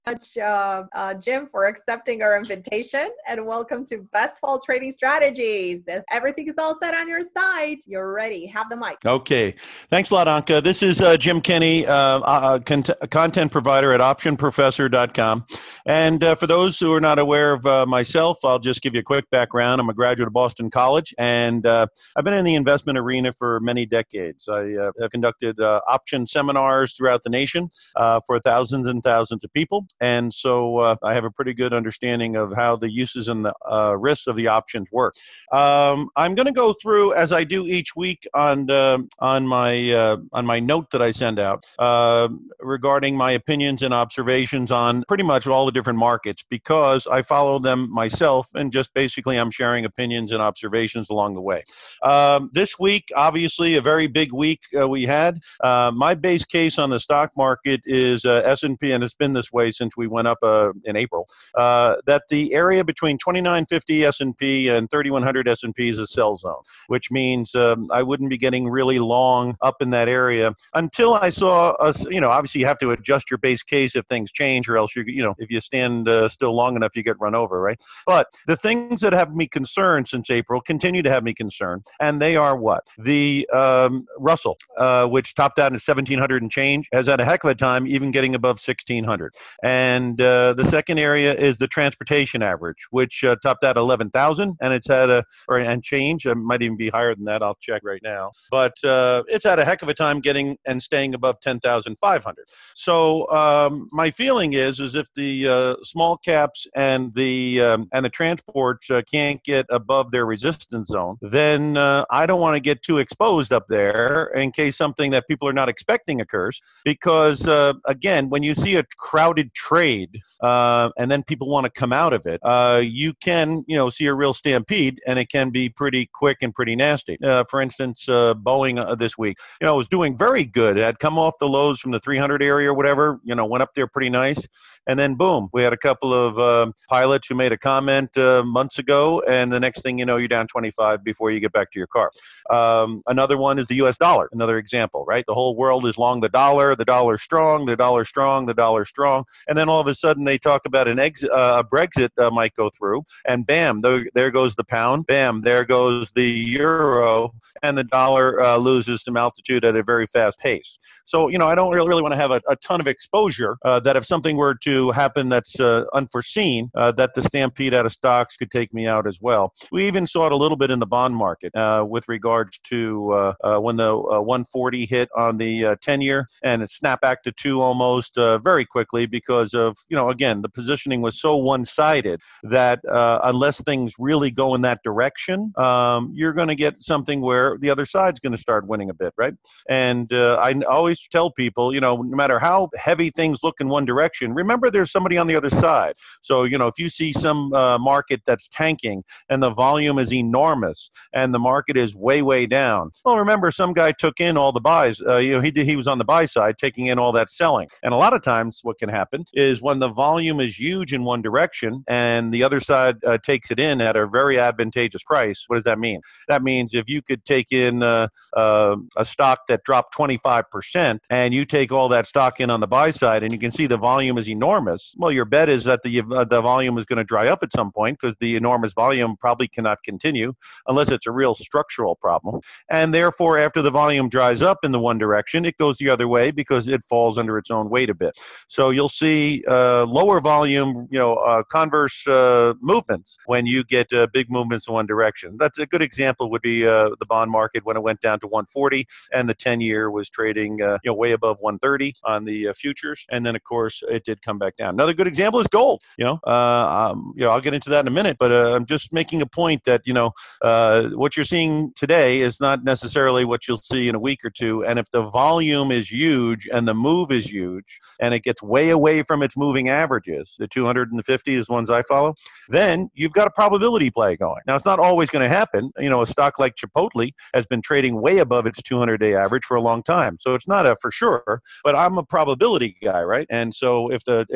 much, Jim, for accepting our invitation, and welcome to Best Fall Trading Strategies. If everything is all set on your side, you're ready. Have the mic. Okay. Thanks a lot, Anka. This is Jim Kenny, content provider at optionprofessor.com. And for those who are not aware of myself, I'll just give you a quick background. I'm a graduate of Boston College, and I've been in the investment arena for many decades. I have conducted option seminars throughout the nation for thousands and thousands of people. And so I have a pretty good understanding of how the uses and the risks of the options work. I'm going to go through, as I do each week, on my note that I send out regarding my opinions and observations on pretty much all the different markets, because I follow them myself, and just basically I'm sharing opinions and observations along the way. This week, obviously, a very big week we had. My base case on the stock market is S&P, and it's been this way since we went up in April, that the area between 2950 S&P and 3100 S&P is a sell zone, which means I wouldn't be getting really long up in that area until I saw us. Obviously you have to adjust your base case if things change, or else if you stand still long enough, you get run over, right? But the things that have me concerned since April continue to have me concerned, and they are what? The Russell, which topped out at 1700 and change, has had a heck of a time even getting above 1600. And the second area is the transportation average, which topped out at 11,000, and it's had and change. It might even be higher than that. I'll check right now. But it's had a heck of a time getting and staying above 10,500. So my feeling is if the small caps and the transports can't get above their resistance zone, then I don't want to get too exposed up there in case something that people are not expecting occurs. Because again, when you see a crowded trade and then people want to come out of it, you can see a real stampede, and it can be pretty quick and pretty nasty. For instance, Boeing this week, was doing very good. It had come off the lows from the 300 area or whatever, went up there pretty nice. And then boom, we had a couple of pilots who made a comment months ago, and the next thing you know, you're down 25 before you get back to your car. Another one is the US dollar, another example, right? The whole world is long the dollar's strong, the dollar's strong, the dollar's strong. And then all of a sudden they talk about a Brexit might go through, and bam, there goes the pound, bam, there goes the euro, and the dollar loses some altitude at a very fast pace. So, I don't really want to have a ton of exposure that if something were to happen that's unforeseen, that the stampede out of stocks could take me out as well. We even saw it a little bit in the bond market with regards to when the 140 hit on the 10-year, and it snapped back to 2 almost very quickly because of, again, the positioning was so one-sided that unless things really go in that direction, you're going to get something where the other side's going to start winning a bit, right? And I always tell people, no matter how heavy things look in one direction, remember there's somebody on the other side. So, if you see some market that's tanking and the volume is enormous and the market is way, way down, well, remember some guy took in all the buys. He was on the buy side taking in all that selling. And a lot of times what can happen is when the volume is huge in one direction and the other side takes it in at a very advantageous price, what does that mean? That means if you could take in a stock that dropped 25% and you take all that stock in on the buy side and you can see the volume is enormous, well, your bet is that the volume is going to dry up at some point, because the enormous volume probably cannot continue unless it's a real structural problem. And therefore, after the volume dries up in the one direction, it goes the other way because it falls under its own weight a bit. So you'll see lower volume, converse movements when you get big movements in one direction. That's a good example would be the bond market when it went down to 140 and the 10-year was trading way above 130 on the futures. And then, of course, it did come back down. Another good example is gold. I'll get into that in a minute, but I'm just making a point that, what you're seeing today is not necessarily what you'll see in a week or two. And if the volume is huge and the move is huge and it gets way away from its moving averages, the 250 is ones I follow, then you've got a probability play going. Now, it's not always going to happen. A stock like Chipotle has been trading way above its 200-day average for a long time. So it's not a for sure, but I'm a probability guy, right? And so if the probability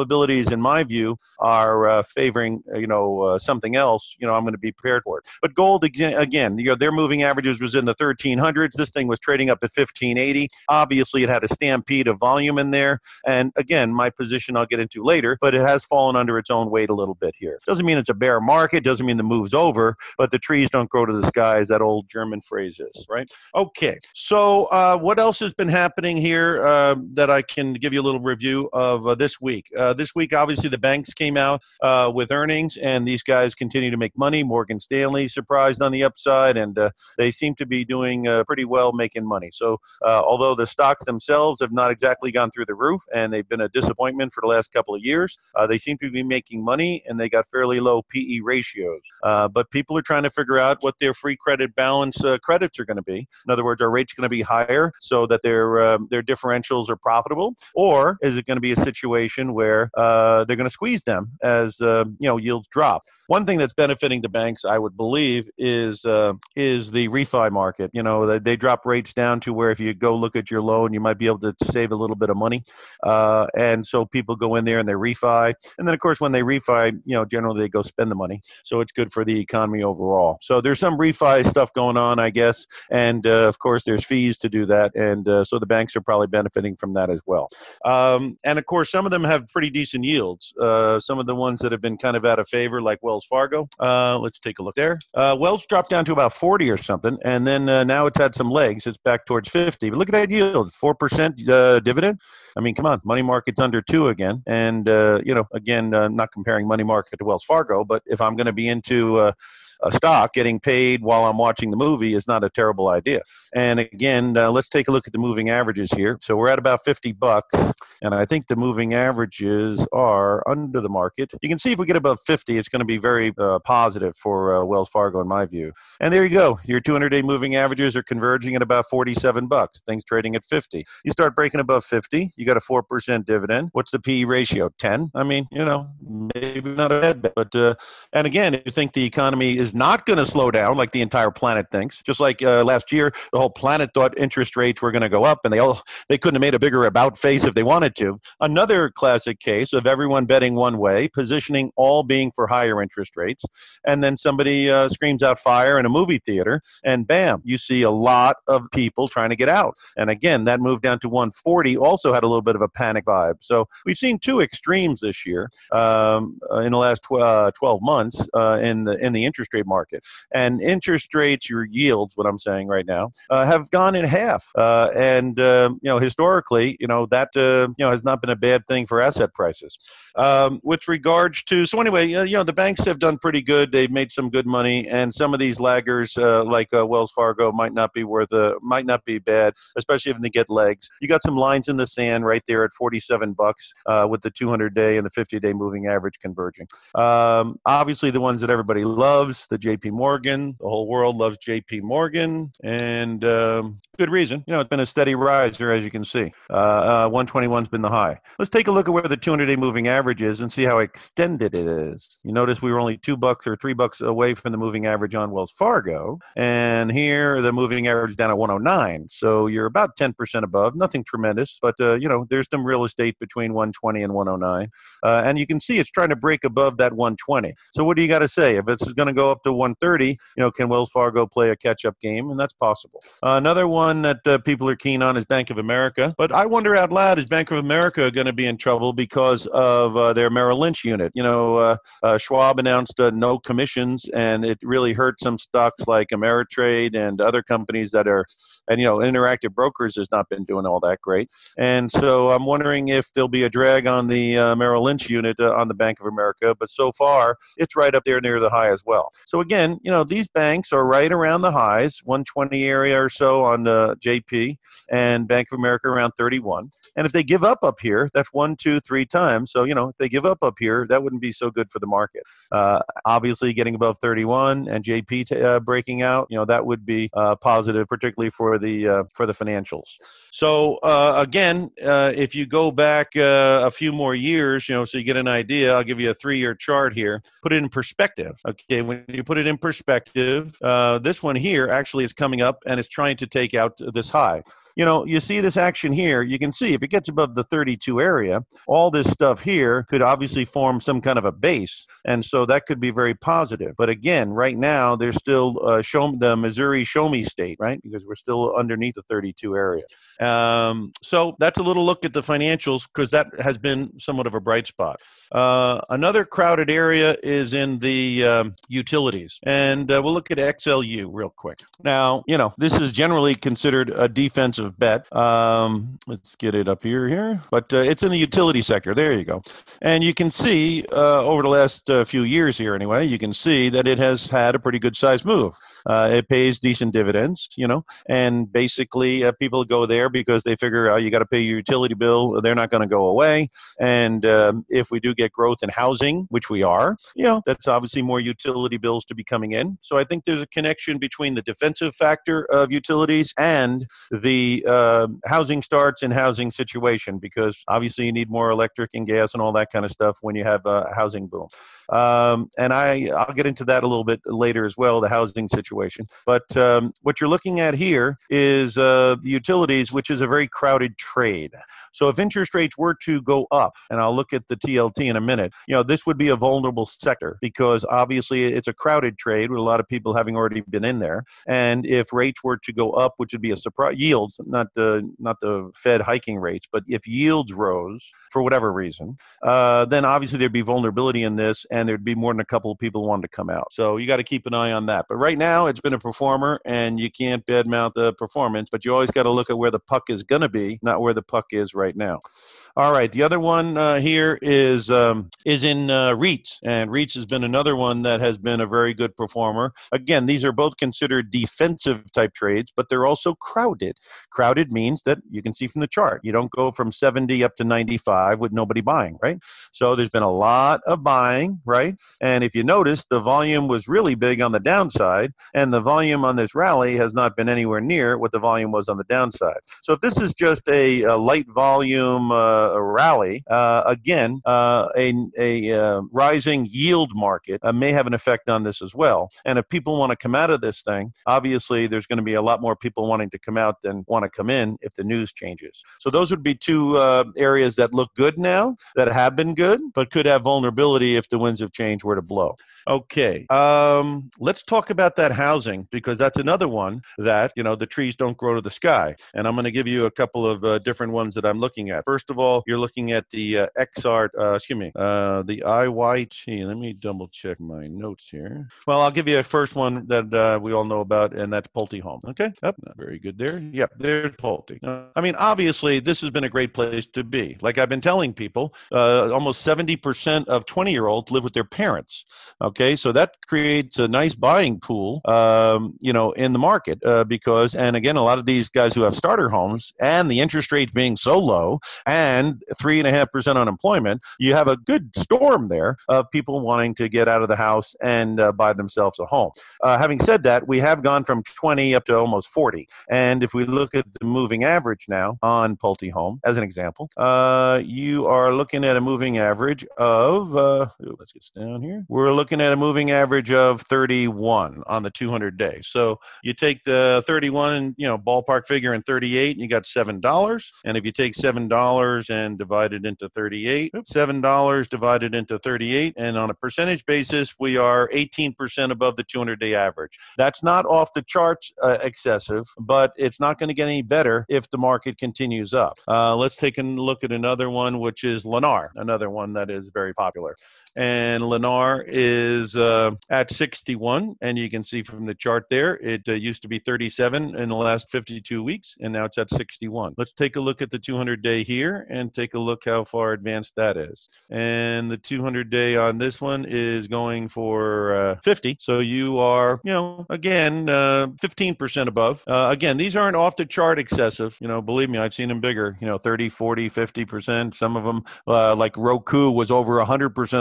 probabilities, in my view, are favoring, something else, I'm going to be prepared for it. But gold, again, their moving averages was in the 1300s. This thing was trading up at 1580. Obviously, it had a stampede of volume in there. And again, my position I'll get into later, but it has fallen under its own weight a little bit here. Doesn't mean it's a bear market. Doesn't mean the move's over, but the trees don't grow to the sky, as that old German phrase is, right? Okay. So what else has been happening here that I can give you a little review of this week? This week, obviously, the banks came out with earnings, and these guys continue to make money. Morgan Stanley surprised on the upside, and they seem to be doing pretty well making money. So although the stocks themselves have not exactly gone through the roof, and they've been a disappointment for the last couple of years, they seem to be making money, and they got fairly low PE ratios. But people are trying to figure out what their free credit balance credits are going to be. In other words, are rates going to be higher so that their differentials are profitable, or is it going to be a situation where they're going to squeeze them as yields drop? One thing that's benefiting the banks, I would believe, is the refi market. They drop rates down to where if you go look at your loan, you might be able to save a little bit of money, and so people go in there and they refi, and then of course when they refi, generally they go spend the money. So it's good for the economy overall. So there's some refi stuff going on, I guess, and of course there's fees to do that, and so the banks are probably benefiting from that as well. And of course some of them have pretty decent yields. Some of the ones that have been kind of out of favor, like Wells Fargo. Let's take a look there. Wells dropped down to about 40 or something, and then now it's had some legs. It's back towards 50. But look at that yield, 4% dividend. I mean, come on, money market's under 2 again. And, again, not comparing money market to Wells Fargo, but if I'm going to be into a stock, getting paid while I'm watching the movie is not a terrible idea. And again, let's take a look at the moving averages here. So we're at about $50, and I think the moving averages are under the market. You can see if we get above 50, it's going to be very positive for Wells Fargo, in my view. And there you go. Your 200-day moving averages are converging at about $47. Things trading at 50. You start breaking above 50, you got a 4% dividend. What's the PE ratio? 10? I mean, maybe not a bad bet. But, and again, if you think the economy is not going to slow down like the entire planet thinks, just like last year, the whole planet thought interest rates were going to go up, and they couldn't have made a bigger about face if they wanted to. Another classic case of everyone betting one way, positioning all being for higher interest rates, and then somebody screams out fire in a movie theater, and bam, you see a lot of people trying to get out. And again, that move down to 140 also had a little bit of a panic vibe. So we've seen two extremes this year in the last 12 months in the interest rate market. And interest rates, your yields, what I'm saying right now, have gone in half. And historically, that has not been a bad thing for asset prices. With regards to, so anyway, the banks have done pretty good. They've made some good money, and some of these laggers, like Wells Fargo, might not be bad, especially if they get legs. You got some lines in the sand right there at $47 with the 200-day and the 50-day moving average converging. Obviously, the ones that everybody loves, the JP Morgan. The whole world loves JP Morgan, and good reason. It's been a steady riser, as you can see. 121's been the high. Let's take a look at where the 200-day moving average is and see how extended it is. You notice we were only $2 or $3 away from the moving average on Wells Fargo, and here the moving average is down at 109. So you're about 10% above. Nothing tremendous, but there's some real estate between 120 and 109, and you can see it's trying to break above that 120. So what do you got to say? If it's going to go up to 130, can Wells Fargo play a catch-up game? And that's possible. Another one that people are keen on is Bank of America, but I wonder out loud, is Bank of America going to be in trouble because of their Merrill Lynch unit? Schwab announced no commissions, and it really hurt some stocks like Ameritrade and other companies that are, and Interactive Brokers has not been doing all that great. And so I'm wondering if there'll be a drag on the Merrill Lynch unit on the Bank of America, but so far it's right up there near the high as well. So again, these banks are right around the highs, 120 area or so on the JP, and Bank of America around 31. And if they give up here, that's 1, 2, 3 times. So, if they give up here, that wouldn't be so good for the market. Obviously, getting above 31 and JP breaking out, that would be positive, particularly for the financials. So again, if you go back a few more years, so you get an idea, I'll give you a 3-year chart here. Put it in perspective. Okay, when you put it in perspective, this one here actually is coming up and it's trying to take out this high. You see this action here. You can see if it gets above the 32 area, all this stuff here could obviously form some kind of a base. And so that could be very positive. But again, right now, there's still the Missouri show me state, right? Because we're still underneath the 32 area. So that's a little look at the financials because that has been somewhat of a bright spot. Another crowded area is in the utilities. And we'll look at XLU real quick. Now, this is generally considered a defensive bet. Let's get it up here. But it's in the utility sector. There you go. And you can see over the last few years here anyway, you can see that it has had a pretty good size move. It pays decent dividends, and basically people go there because they figure you got to pay your utility bill. They're not going to go away. And if we do get growth in housing, which we are, that's obviously more utility bills to be coming in. So I think there's a connection between the defensive factor of utilities and the housing starts and housing situation, because obviously you need more electric and gas and all that kind of stuff when you have a housing boom. And I'll get into that a little bit later as well, the housing situation. But what you're looking at here is utilities, which is a very crowded trade. So if interest rates were to go up, and I'll look at the TLT in a minute, this would be a vulnerable sector because obviously it's a crowded trade with a lot of people having already been in there. And if rates were to go up, which would be a surprise, yields, not the Fed hiking rates, but if yields rose for whatever reason, then obviously there'd be vulnerability in this, and there'd be more than a couple of people wanting to come out. So you got to keep an eye on that. But right now, it's been a performer, and you can't badmouth the performance, but you always got to look at where the puck is going to be, not where the puck is right now. All right, the other one here is in REITs, and REITs has been another one that has been a very good performer. Again, these are both considered defensive type trades, but they're also crowded. Crowded means that you can see from the chart, you don't go from 70 up to 95 with nobody buying, right? So there's been a lot of buying, right? And if you notice, the volume was really big on the downside, and the volume on this rally has not been anywhere near what the volume was on the downside. So if this is just a light volume rally, again, a rising yield market may have an effect on this as well. And if people want to come out of this thing, obviously there's going to be a lot more people wanting to come out than want to come in if the news changes. So those would be two areas that look good now, that have been good, but could have vulnerability if the winds of change were to blow. Okay, let's talk about that housing, because that's another one that, the trees don't grow to the sky. And I'm going to give you a couple of different ones that I'm looking at. First of all, you're looking at the the IYT. Let me double check my notes here. Well, I'll give you a first one that we all know about, and that's Pulte Home. Okay, not very good there. Yep, there's Pulte. I mean, obviously, this has been a great place to be. Like I've been telling people, almost 70% of 20-year-olds live with their parents. Okay, so that creates a nice buying pool, in the market because, and again, a lot of these guys who have starter homes and the interest rate being so low and 3.5% unemployment, you have a good storm there of people wanting to get out of the house and buy themselves a home. Having said that, we have gone from 20 up to almost 40. And if we look at the moving average now on Pulte Home, as an example, you are looking at a moving average of, let's get down here. We're looking at a moving average of 31 on the 200 days. So you take the 31 and, ballpark figure and 38, and you got $7. And if you take $7 and divide it into 38, $7 divided into 38, and on a percentage basis, we are 18% above the 200-day average. That's not off the charts excessive, but it's not going to get any better if the market continues up. Let's take a look at another one, which is Lennar, another one that is very popular. And Lennar is at 61, and you can see from the chart there, it used to be 37 in the last 52 weeks, and now it's at 61. Let's take a look at the 200-day here and take a look how far advanced that is. And the 200-day on this one is going for 50. So you are, again, 15% above. Again, these aren't off the chart excessive. Believe me, I've seen them bigger, 30, 40, 50%. Some of them, like Roku, was over 100% above his 200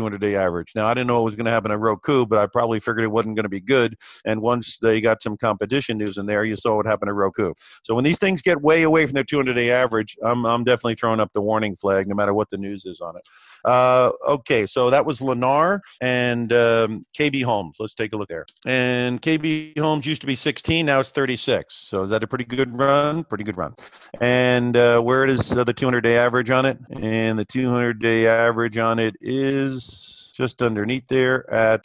200-day average. Now, I didn't know what was going to happen at Roku, but I probably figured it wasn't going to be good. And once they got some competition news in there, you saw what happened at Roku. So when these things get way away from their 200-day average, I'm definitely throwing up the warning flag, no matter what the news is on it. Okay, so that was Lennar and KB Homes. Let's take a look there. And KB Homes used to be 16, now it's 36. So is that a pretty good run? Pretty good run. And where is the 200-day average on it? And the 200-day average on it is just underneath there at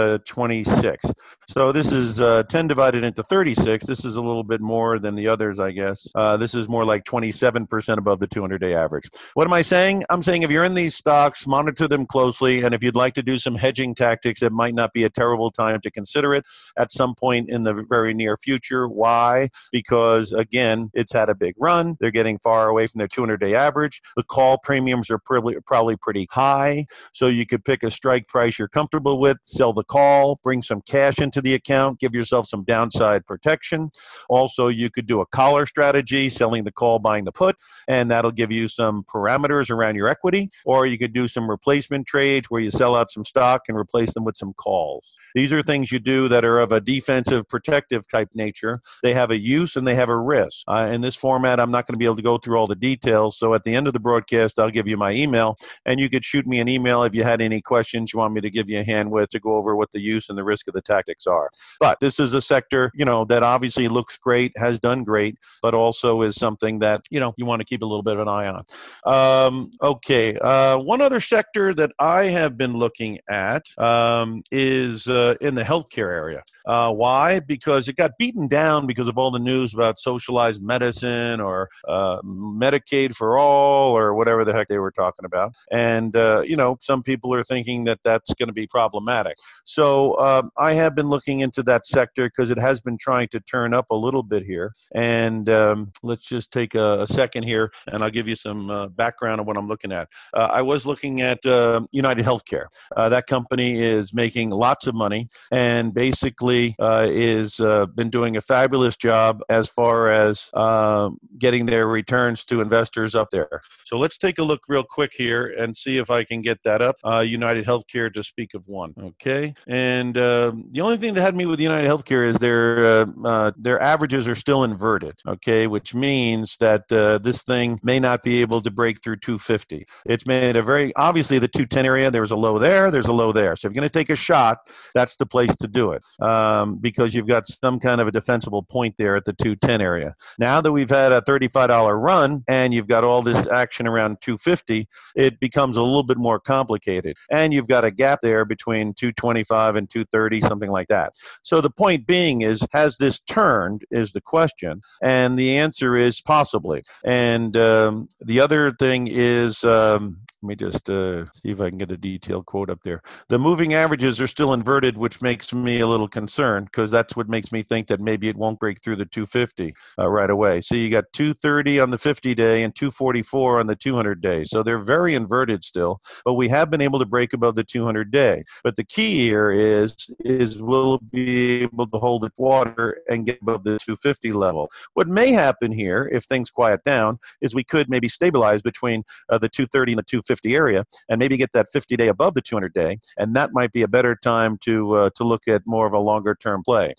26. So this is 10 divided into 36. This is a little bit more than the others, I guess. This is more like 27% above the 200-day average. What am I saying? I'm saying if you're in these stocks, monitor them closely, and if you'd like to do some hedging tactics, it might not be a terrible time to consider it at some point in the very near future. Why? Because, again, it's had a big run. They're getting far away from their 200-day average. The call premiums are probably pretty high, so you could pick a strike price you're comfortable with, sell the call, bring some cash into the account, give yourself some downside protection. Also, you could do a collar strategy, selling the call, buying the put, and that'll give you some parameters around your equity. Or you could do some replacement trades where you sell out some stock and replace them with some calls. These are things you do that are of a defensive, protective type nature. They have a use and they have a risk. In this format, I'm not going to be able to go through all the details. So at the end of the broadcast, I'll give you my email, and you could shoot me an email if you had any questions you want me to give you a hand with to go over what the use and the risk of the tactics are. But this is a sector, that obviously looks great, has done great, but also is something that, you want to keep a little bit of an eye on. Okay. One other sector that I have been looking at is in the healthcare area. Why? Because it got beaten down because of all the news about socialized medicine or Medicaid for all or whatever the heck they were talking about. And, some people are thinking that that's going to be problematic. So I have been looking into that sector because it has been trying to turn up a little bit here. And let's just take a second here, and I'll give you some background on what I'm looking at. I was looking at United Healthcare. That company is making lots of money and basically is been doing a fabulous job as far as getting their returns to investors up there. So let's take a look real quick here and see if I can get that up. United Healthcare, to speak of one. Okay. And the only thing that had me with United Healthcare is their averages are still inverted. Okay. Which means that this thing may not be able to break through 250. It's made obviously the 210 area, there's a low there, there's a low there. So if you're going to take a shot, that's the place to do it because you've got some kind of a defensible point there at the 210 area. Now that we've had a $35 run and you've got all this action around 250, it becomes a little bit more complicated. And you've got a gap there between 225 and 230, something like that. So the point being is, has this turned is the question. And the answer is possibly. And the other thing is, let me just see if I can get a detailed quote up there. The moving averages are still inverted, which makes me a little concerned because that's what makes me think that maybe it won't break through the 250 right away. So you got 230 on the 50-day and 244 on the 200-day. So they're very inverted still, but we have been able to break above the 200-day. But the key here is will it be able to hold its water and get above the 250 level? What may happen here, if things quiet down, is we could maybe stabilize between the 230 and the 250 area and maybe get that 50-day above the 200-day, and that might be a better time to look at more of a longer term play.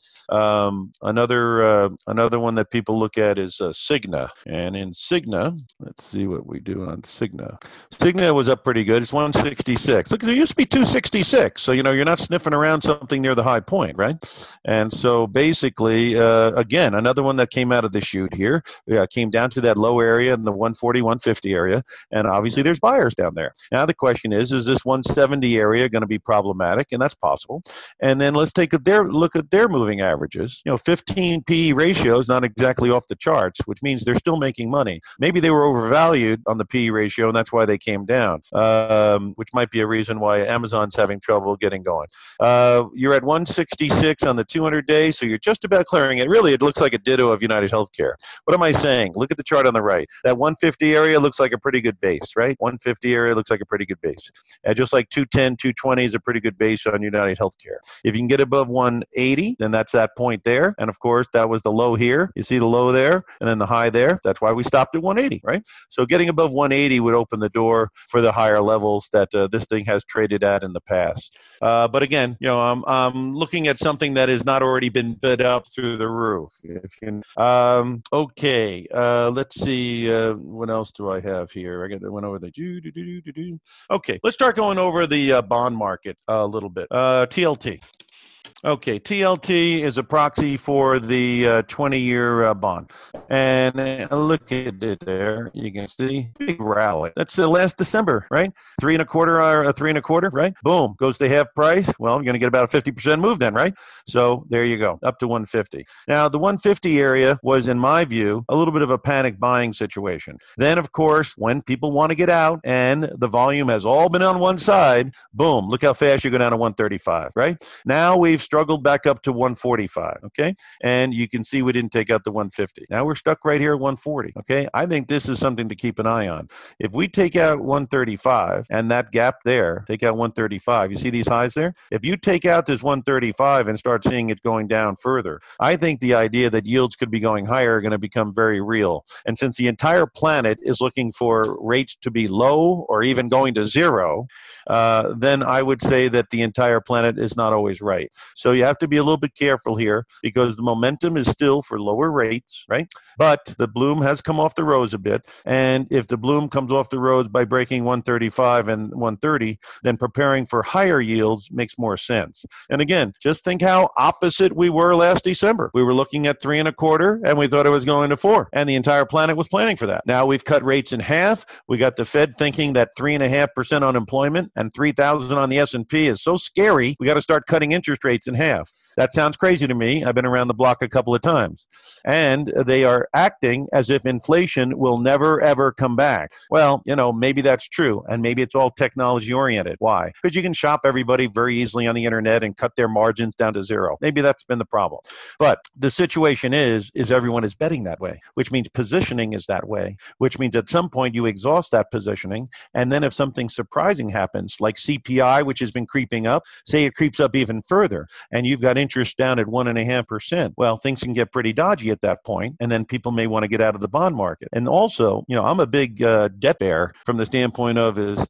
Another one that people look at is Cigna, and in Cigna, let's see what we do on Cigna. Cigna was up pretty good. It's 166. Look, there used to be 266, so you're not sniffing around something near the high point, right? And so basically, again, another one that came out of the chute here, came down to that low area in the 140, 150 area, and obviously there's buyers down there. Now the question is this 170 area going to be problematic? And that's possible. And then let's take look at their moving averages. 15 PE ratio is not exactly off the charts, which means they're still making money. Maybe they were overvalued on the PE ratio, and that's why they came down, which might be a reason why Amazon's having trouble getting going. You're at 166 on the 200-day, so you're just about clearing it. Really, it looks like a ditto of United Healthcare. What am I saying? Look at the chart on the right. That 150 area looks like a pretty good base, right? 150 area looks like a pretty good base. Just like 210, 220 is a pretty good base on United Healthcare. If you can get above 180, then that's that point there. And of course, that was the low here. You see the low there and then the high there. That's why we stopped at 180, right? So getting above 180 would open the door for the higher levels that this thing has traded at in the past. But again, I'm looking at something that has not already been bid up through the roof. Okay, let's see. What else do I have here? I went over the. Okay, let's start going over the bond market a little bit. TLT. Okay, TLT is a proxy for the 20-year bond. And look at it there. You can see big rally. That's last December, right? 3.25 or 3.25, right? Boom, goes to half price. Well, you're going to get about a 50% move then, right? So there you go, up to 150. Now, the 150 area was, in my view, a little bit of a panic buying situation. Then, of course, when people want to get out and the volume has all been on one side, boom, look how fast you go down to 135, right? Now we've struggled back up to 145, okay? And you can see we didn't take out the 150. Now we're stuck right here at 140, okay? I think this is something to keep an eye on. If we take out 135 and that gap there, take out 135, you see these highs there? If you take out this 135 and start seeing it going down further, I think the idea that yields could be going higher are going to become very real. And since the entire planet is looking for rates to be low or even going to zero, then I would say that the entire planet is not always right. So you have to be a little bit careful here because the momentum is still for lower rates, right? But the bloom has come off the rose a bit. And if the bloom comes off the rose by breaking 135 and 130, then preparing for higher yields makes more sense. And again, just think how opposite we were last December. We were looking at 3.25 and we thought it was going to 4. And the entire planet was planning for that. Now we've cut rates in half. We got the Fed thinking that 3.5% unemployment and 3,000 on the S&P is so scary, we got to start cutting interest rates in half. That sounds crazy to me. I've been around the block a couple of times. And they are acting as if inflation will never, ever come back. Well, maybe that's true. And maybe it's all technology oriented. Why? Because you can shop everybody very easily on the internet and cut their margins down to zero. Maybe that's been the problem. But the situation is everyone is betting that way, which means positioning is that way, which means at some point you exhaust that positioning. And then if something surprising happens, like CPI, which has been creeping up, say it creeps up even further, and you've got interest down at 1.5%. Well, things can get pretty dodgy at that point, and then people may want to get out of the bond market. And also, I'm a big debt bear from the standpoint of is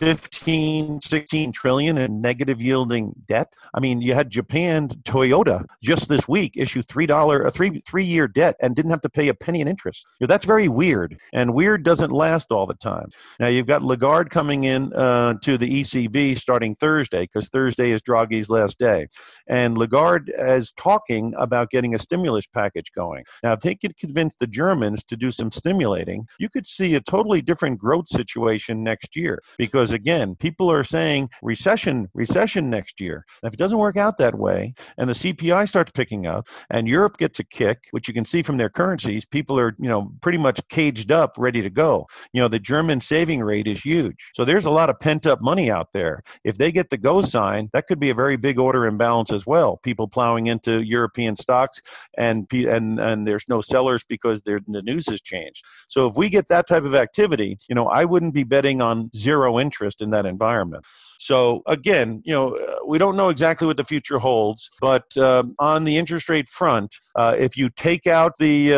15, 16 trillion in negative yielding debt. I mean, you had Japan, Toyota, just this week issue three-year debt and didn't have to pay a penny in interest. That's very weird, and weird doesn't last all the time. Now, you've got Lagarde coming in to the ECB starting Thursday, because Thursday is Draghi's last day. And Lagarde is talking about getting a stimulus package going. Now, if they could convince the Germans to do some stimulating, you could see a totally different growth situation next year. Because again, people are saying recession next year. And if it doesn't work out that way, and the CPI starts picking up, and Europe gets a kick, which you can see from their currencies, people are, pretty much caged up, ready to go. The German saving rate is huge. So there's a lot of pent-up money out there. If they get the go sign, that could be a very big order imbalance as well. People plowing into European stocks, and there's no sellers because the news has changed. So if we get that type of activity, I wouldn't be betting on zero interest in that environment. So again, we don't know exactly what the future holds, but on the interest rate front, if you take out the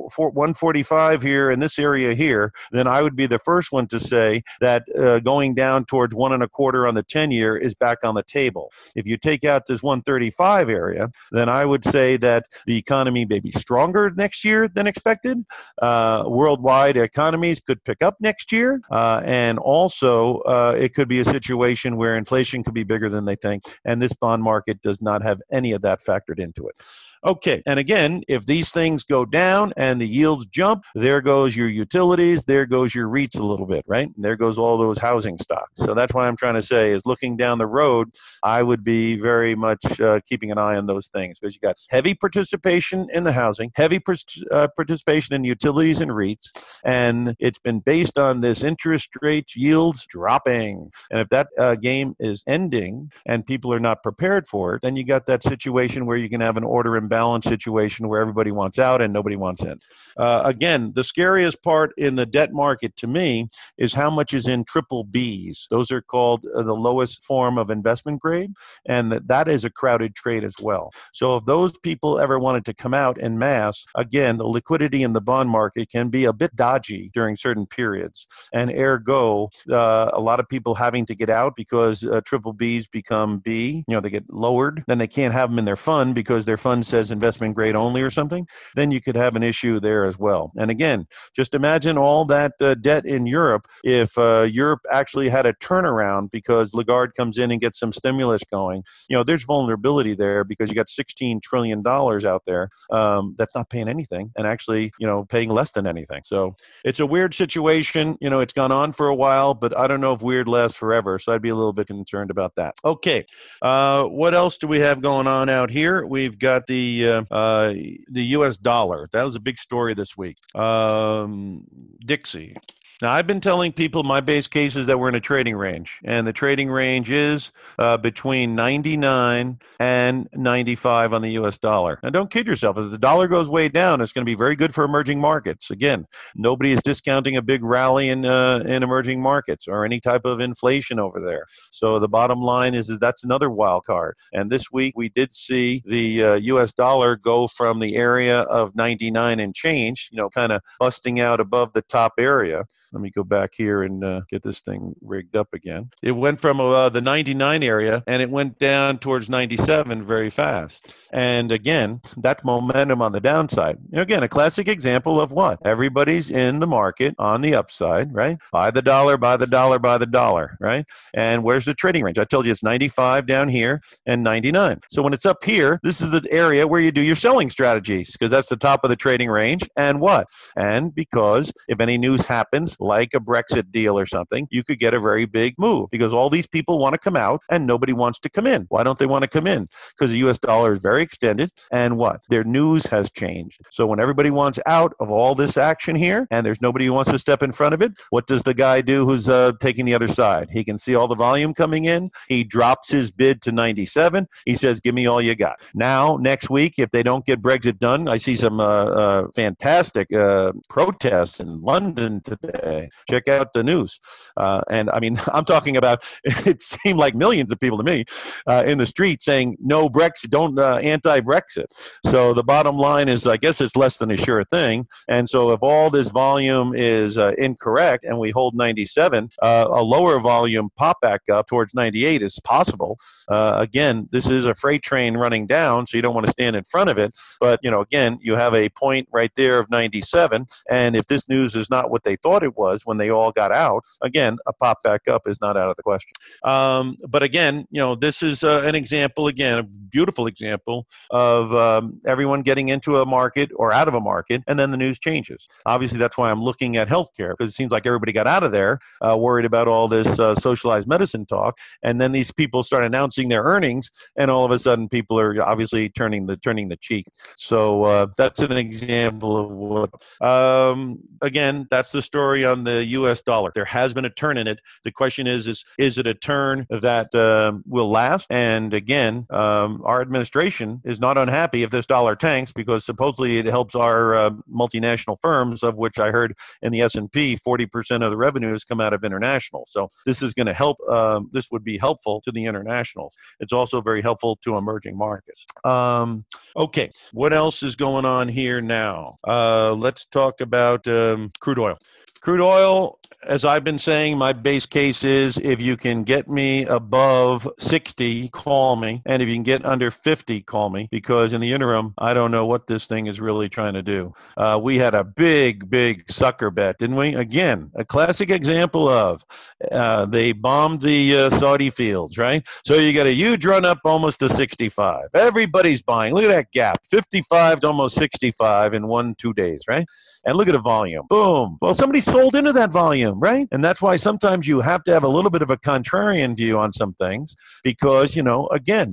145 here in this area here, then I would be the first one to say that going down towards 1.25 on the 10-year is back on the table. If you take out this 135 area, then I would say that the economy may be stronger next year than expected. Worldwide economies could pick up next year, and also it could be a situation where inflation could be bigger than they think, and this bond market does not have any of that factored into it. Okay, and again, if these things go down and the yields jump, there goes your utilities, there goes your REITs a little bit, right? And there goes all those housing stocks. So that's what I'm trying to say is looking down the road, I would be very much keeping an eye on those things because you got heavy participation in the housing, heavy participation in utilities and REITs, and it's been based on this interest rate yields dropping. And if that game is ending and people are not prepared for it, then you got that situation where you can have an order imbalance imbalance situation where everybody wants out and nobody wants in. Again, the scariest part in the debt market to me is how much is in triple Bs. Those are called the lowest form of investment grade, and that is a crowded trade as well. So if those people ever wanted to come out en masse, again, the liquidity in the bond market can be a bit dodgy during certain periods, and ergo, a lot of people having to get out because triple Bs become B, they get lowered, then they can't have them in their fund because their fund says investment grade only or something, then you could have an issue there as well. And again, just imagine all that debt in Europe if Europe actually had a turnaround because Lagarde comes in and gets some stimulus going. There's vulnerability there because you got $16 trillion out there that's not paying anything and actually, paying less than anything. So it's a weird situation. It's gone on for a while, but I don't know if weird lasts forever. So I'd be a little bit concerned about that. Okay. What else do we have going on out here? We've got the U.S. dollar. That was a big story this week. Dixie. Now, I've been telling people my base case is that we're in a trading range, and the trading range is between 99 and 95 on the U.S. dollar. Now, don't kid yourself. If the dollar goes way down, it's going to be very good for emerging markets. Again, nobody is discounting a big rally in emerging markets or any type of inflation over there. So the bottom line is that's another wild card. And this week, we did see the U.S. dollar go from the area of 99 and change, kind of busting out above the top area. Let me go back here and get this thing rigged up again. It went from the 99 area and it went down towards 97 very fast. And again, that's momentum on the downside. Again, a classic example of what? Everybody's in the market on the upside, right? Buy the dollar, buy the dollar, buy the dollar, right? And where's the trading range? I told you it's 95 down here and 99. So when it's up here, this is the area where you do your selling strategies because that's the top of the trading range. And what? And because if any news happens, like a Brexit deal or something, you could get a very big move because all these people want to come out and nobody wants to come in. Why don't they want to come in? Because the U.S. dollar is very extended and what? Their news has changed. So when everybody wants out of all this action here and there's nobody who wants to step in front of it, what does the guy do who's taking the other side? He can see all the volume coming in. He drops his bid to 97. He says, give me all you got. Now, next week, if they don't get Brexit done, I see some fantastic protests in London today. Check out the news. And I mean, I'm talking about, it seemed like millions of people to me in the street saying, no Brexit, don't anti-Brexit. So the bottom line is, I guess it's less than a sure thing. And so if all this volume is incorrect and we hold 97, a lower volume pop back up towards 98 is possible. Again, this is a freight train running down, so you don't want to stand in front of it. But, again, you have a point right there of 97. And if this news is not what they thought it was when they all got out, again, a pop back up is not out of the question. But again, this is an example, again, a beautiful example of everyone getting into a market or out of a market, and then the news changes. Obviously, that's why I'm looking at healthcare, because it seems like everybody got out of there worried about all this socialized medicine talk, and then these people start announcing their earnings, and all of a sudden people are obviously turning the cheek. So that's an example of what, again, that's the story on the U.S. dollar. There has been a turn in it. The question is it a turn that will last? And again, our administration is not unhappy if this dollar tanks because supposedly it helps our multinational firms, of which I heard in the S&P, 40% of the revenues come out of international. So this is going to help. This would be helpful to the internationals. It's also very helpful to emerging markets. Okay, what else is going on here now? Let's talk about crude oil. Crude oil, as I've been saying, my base case is if you can get me above 60, call me. And if you can get under 50, call me. Because in the interim, I don't know what this thing is really trying to do. We had a big sucker bet, didn't we? Again, a classic example of they bombed the Saudi fields, right? So you got a huge run up almost to 65. Everybody's buying. Look at that gap, 55 to almost 65 in 1-2 days, right? And look at the volume. Boom. Well, somebody sold into that volume, right? And that's why sometimes you have to have a little bit of a contrarian view on some things because, again,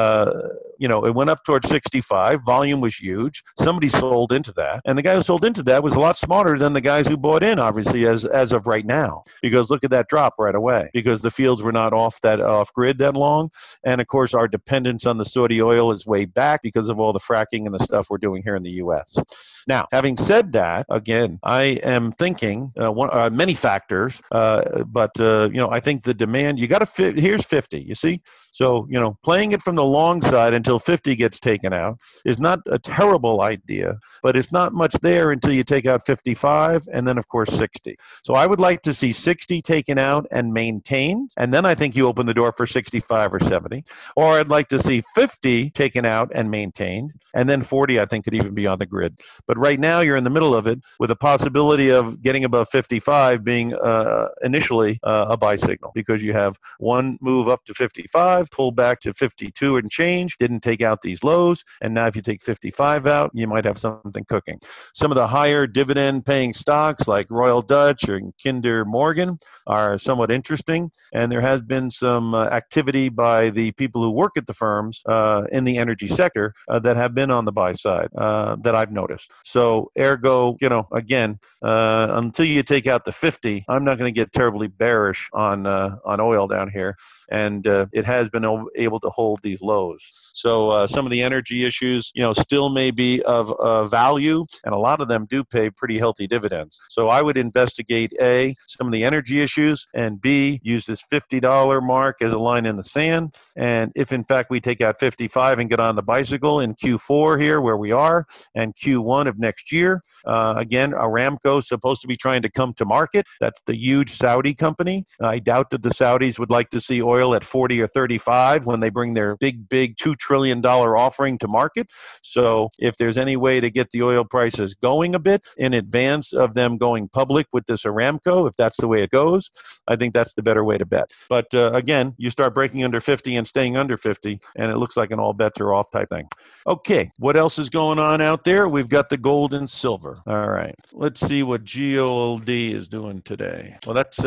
it went up towards 65. Volume was huge. Somebody sold into that. And the guy who sold into that was a lot smarter than the guys who bought in, obviously, as of right now. Because look at that drop right away. Because the fields were not off grid that long. And of course, our dependence on the Saudi oil is way back because of all the fracking and the stuff we're doing here in the U.S. Now, having said that, again, I am thinking many factors, but I think the demand, you got to here's 50, you see? So, playing it from the long side until 50 gets taken out is not a terrible idea, but it's not much there until you take out 55 and then, of course, 60. So I would like to see 60 taken out and maintained, and then I think you open the door for 65 or 70. Or I'd like to see 50 taken out and maintained, and then 40 I think could even be on the grid. But right now you're in the middle of it with a possibility of getting above 55 being initially a buy signal because you have one move up to 55, pull back to 52 and change, didn't take out these lows, and now if you take 55 out, you might have something cooking. Some of the higher dividend paying stocks like Royal Dutch or Kinder Morgan are somewhat interesting, and there has been some activity by the people who work at the firms in the energy sector that have been on the buy side that I've noticed. So ergo, again, until you take out the 50, I'm not going to get terribly bearish on oil down here, and it has been able to hold these lows. So some of the energy issues, still may be of value, and a lot of them do pay pretty healthy dividends. So I would investigate A, some of the energy issues, and B, use this $50 mark as a line in the sand. And if in fact we take out 55 and get on the bicycle in Q4 here where we are, and Q1 of next year, again, Aramco is supposed to be trying to come to market. That's the huge Saudi company. I doubt that the Saudis would like to see oil at 40 or 35 when they bring their big $2 trillion offering to market. So if there's any way to get the oil prices going a bit in advance of them going public with this Aramco, if that's the way it goes, I think that's the better way to bet. But again, you start breaking under 50 and staying under 50, and it looks like an all bets are off type thing. Okay, what else is going on out there? We've got the gold and silver. All right, let's see what GOLD is doing today. Well, that's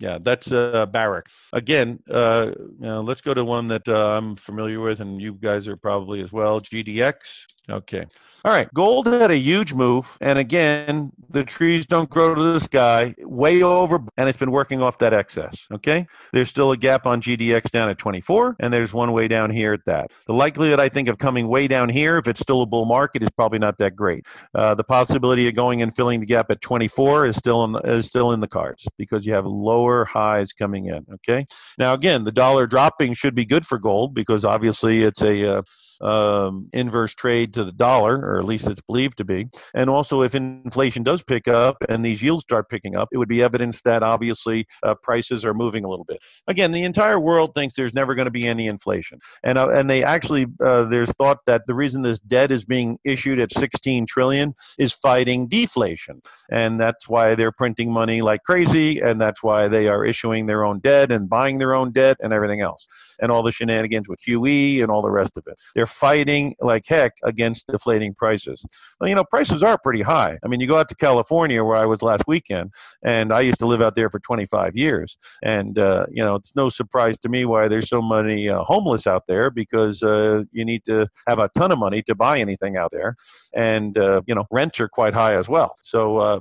Barrick. Again, let's go to one that I'm familiar with, and you guys are probably as well, GDX. Okay. All right. Gold had a huge move. And again, the trees don't grow to the sky, way over, and it's been working off that excess. Okay. There's still a gap on GDX down at 24, and there's one way down here at that. The likelihood, I think, of coming way down here, if it's still a bull market, is probably not that great. The possibility of going and filling the gap at 24 is still in the cards because you have lower highs coming in. Okay. Now, again, the dollar dropping should be good for gold because obviously it's a inverse trade to the dollar, or at least it's believed to be. And also, if inflation does pick up and these yields start picking up, it would be evidence that obviously prices are moving a little bit. Again, the entire world thinks there's never going to be any inflation, and they actually there's thought that the reason this debt is being issued at 16 trillion is fighting deflation, and that's why they're printing money like crazy, and that's why they are issuing their own debt and buying their own debt and everything else, and all the shenanigans with QE and all the rest of it. They're fighting like heck against deflating prices. Well, prices are pretty high. I mean, you go out to California where I was last weekend, and I used to live out there for 25 years. And, it's no surprise to me why there's so many homeless out there because you need to have a ton of money to buy anything out there. And, rents are quite high as well. So,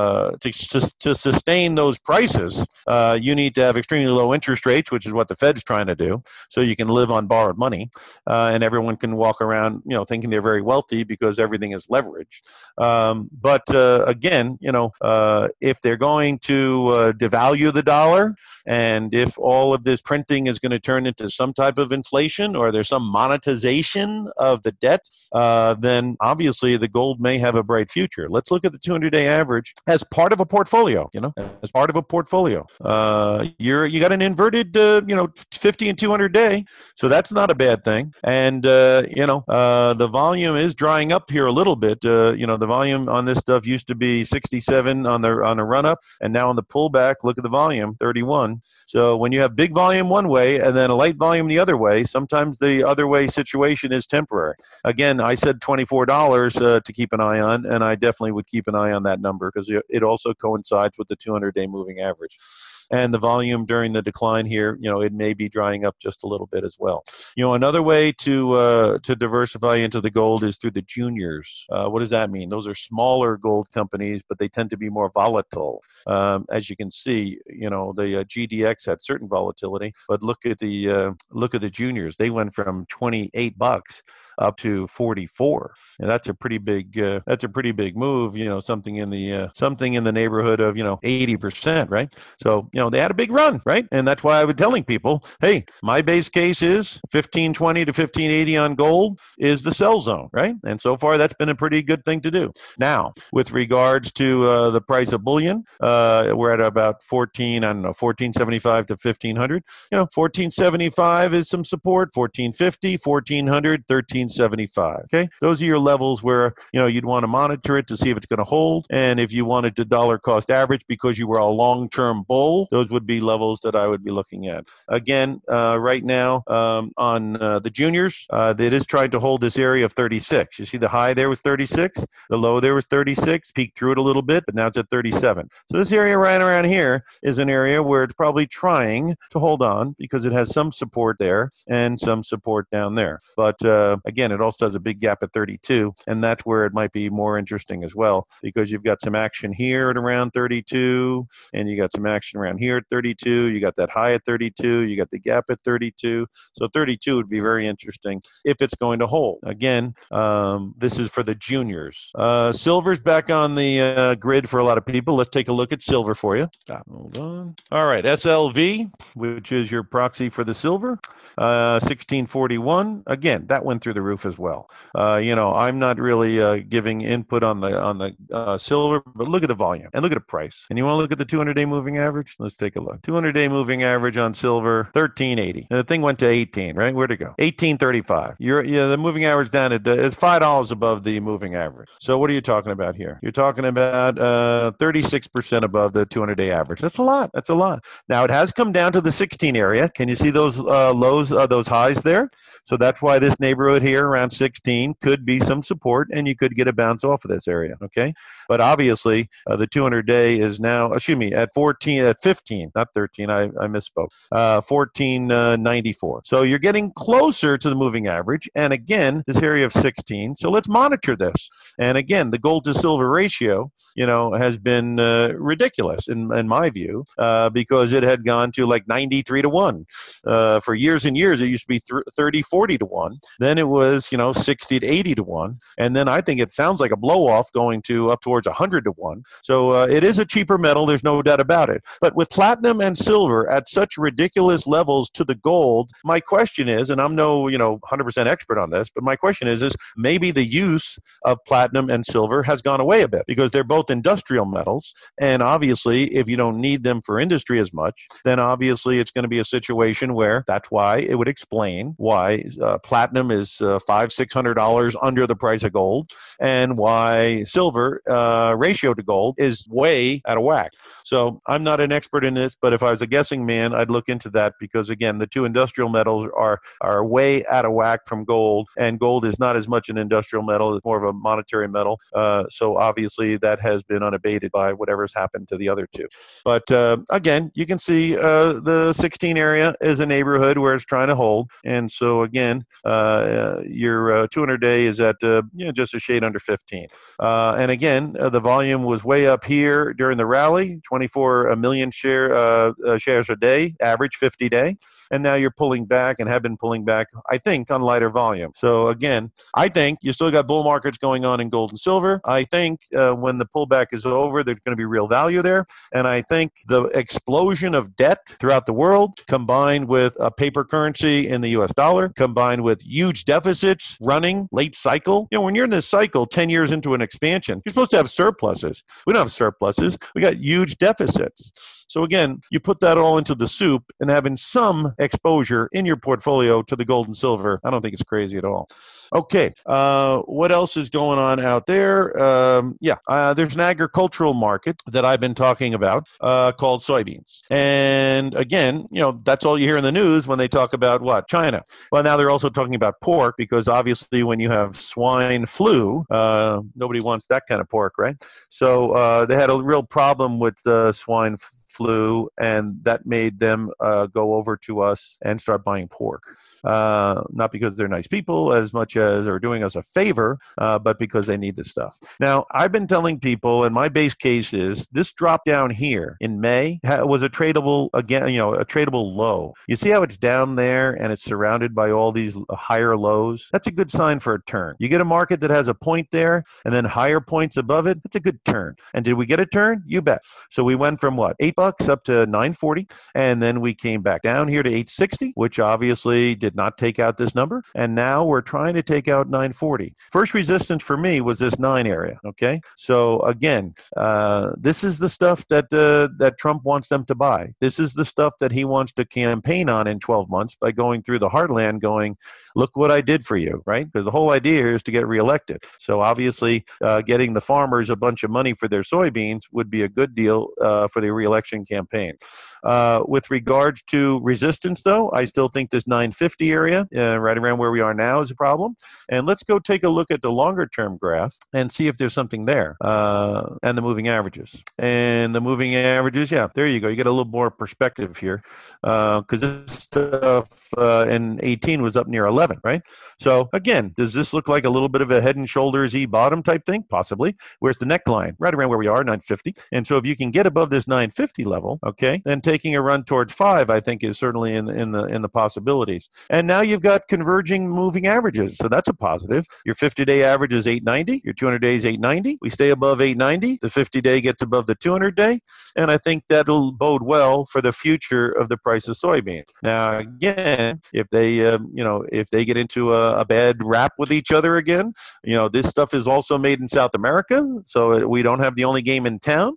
to sustain those prices, you need to have extremely low interest rates, which is what the Fed's trying to do. So you can live on borrowed money, and everyone can walk around, thinking they're very wealthy because everything is leveraged. But again, if they're going to devalue the dollar, and if all of this printing is going to turn into some type of inflation, or there's some monetization of the debt, then obviously the gold may have a bright future. Let's look at the 200-day average as part of a portfolio. As part of a portfolio, you got an inverted, 50 and 200-day. So that's not a bad thing. And, the volume is drying up here a little bit. The volume on this stuff used to be 67 on the run up, and now on the pullback, look at the volume, 31. So when you have big volume one way and then a light volume the other way, sometimes the other way situation is temporary. Again, I said $24 to keep an eye on, and I definitely would keep an eye on that number because it also coincides with the 200-day moving average. And the volume during the decline here, it may be drying up just a little bit as well. Another way to diversify into the gold is through the juniors. What does that mean? Those are smaller gold companies, but they tend to be more volatile. As you can see, the GDX had certain volatility, but look at the juniors. They went from $28 up to 44, and that's a pretty big move. Something in the neighborhood of 80%, right? So they had a big run, right? And that's why I was telling people, hey, my base case is 1520 to 1580 on gold is the sell zone, right? And so far, that's been a pretty good thing to do. Now, with regards to the price of bullion, we're at about 1475 to 1500. 1475 is some support, 1450, 1400, 1375. Okay, those are your levels where you'd want to monitor it to see if it's going to hold, and if you wanted to dollar cost average because you were a long-term bull, those would be levels that I would be looking at. Again, right now on the juniors, it is trying to hold this area of 36. You see the high there was 36, the low there was 36, peaked through it a little bit, but now it's at 37. So this area right around here is an area where it's probably trying to hold on because it has some support there and some support down there. But again, it also has a big gap at 32, and that's where it might be more interesting as well because you've got some action here at around 32, and you got some action around here at 32. You got that high at 32. You got the gap at 32. So 32 would be very interesting if it's going to hold. Again, this is for the juniors. Silver's back on the grid for a lot of people. Let's take a look at silver for you. Hold on. All right, SLV, which is your proxy for the silver, 1641. Again, that went through the roof as well. I'm not really giving input on the silver, but look at the volume and look at the price. And you want to look at the 200-day moving average? Let's take a look. 200-day moving average on silver, 1380. And the thing went to 18, right? Where'd it go? 1835. The moving average down is $5 above the moving average. So what are you talking about here? You're talking about 36% above the 200-day average. That's a lot. That's a lot. Now, it has come down to the 16 area. Can you see those lows, those highs there? So that's why this neighborhood here around 16 could be some support, and you could get a bounce off of this area, okay? But obviously, the 200-day is now, at 15, not 13, I misspoke, 1494. So you're getting closer to the moving average, and again, this area of 16. So let's monitor this. And again, the gold to silver ratio, has been ridiculous in my view, because it had gone to like 93 to 1. For years and years, it used to be 30, 40 to 1. Then it was, 60 to 80 to 1. And then I think it sounds like a blow off going to up towards 100 to 1. So it is a cheaper metal. There's no doubt about it. But with platinum and silver at such ridiculous levels to the gold, my question is, and I'm no, 100% expert on this, but my question is maybe the use of platinum and silver has gone away a bit because they're both industrial metals. And obviously, if you don't need them for industry as much, then obviously it's going to be a situation where that's why it would explain why platinum is $500-600 under the price of gold and why silver ratio to gold is way out of whack. So I'm not an expert in this, but if I was a guessing man, I'd look into that because, again, the two industrial metals are way out of whack from gold, and gold is not as much an industrial metal. It's more of a monetary metal. So obviously that has been unabated by whatever's happened to the other two. But again, you can see the 16 area is a neighborhood where it's trying to hold. And so again, your 200-day is at just a shade under 15. And again, the volume was way up here during the rally, 24 million shares a day, average 50-day. And now you're pulling back and have been pulling back, I think, on lighter volume. So again, I think you still got bull markets going on in gold and silver. I think when the pullback is over, there's going to be real value there. And I think the explosion of debt throughout the world, combined with a paper currency in the US dollar, combined with huge deficits running late cycle. When you're in this cycle 10 years into an expansion, you're supposed to have surpluses. We don't have surpluses. We got huge deficits. So again, you put that all into the soup, and having some exposure in your portfolio to the gold and silver. I don't think it's crazy at all. Okay, what else is going on out there? There's an agricultural market that I've been talking about called soybeans. And again, that's all you hear in the news when they talk about what? China. Well, now they're also talking about pork because obviously when you have swine flu, nobody wants that kind of pork, right? So they had a real problem with swine flu, and that made them go over to us and start buying pork. Not because they're nice people as much as they're doing us a favor, but because they need this stuff. Now, I've been telling people, and my base case is this drop down here in May was a tradable, again, a tradable low. You see how it's down there and it's surrounded by all these higher lows? That's a good sign for a turn. You get a market that has a point there and then higher points above it, that's a good turn. And did we get a turn? You bet. So we went from what? $8 up to $9.40, and then we came back down here to $8.60, which obviously did not take out this number, and now we're trying to take out $9.40. First resistance for me was this 9 area, okay? So again, this is the stuff that Trump wants them to buy. This is the stuff that he wants to campaign on in 12 months by going through the heartland going, look what I did for you, right? Because the whole idea here is to get reelected. So obviously getting the farmers a bunch of money for their soybeans would be a good deal for the reelection campaign. With regards to resistance, though, I still think this 950 area, right around where we are now, is a problem. And let's go take a look at the longer-term graph and see if there's something there, and the moving averages. And the moving averages, yeah, there you go. You get a little more perspective here, because this stuff in 18 was up near 11, right? So again, does this look like a little bit of a head and shoulders E bottom type thing? Possibly. Where's the neckline? Right around where we are, 950. And so if you can get above this 950 level, okay, then taking a run towards 5, I think, is certainly in the possibilities. And now you've got converging moving averages, so that's a positive. Your 50-day average is 890. Your 200-day is 890. We stay above 890. The 50-day gets above the 200-day, and I think that'll bode well for the future of the price of soybeans. Now, again, if they get into a bad rap with each other again, this stuff is also made in South America, so we don't have the only game in town.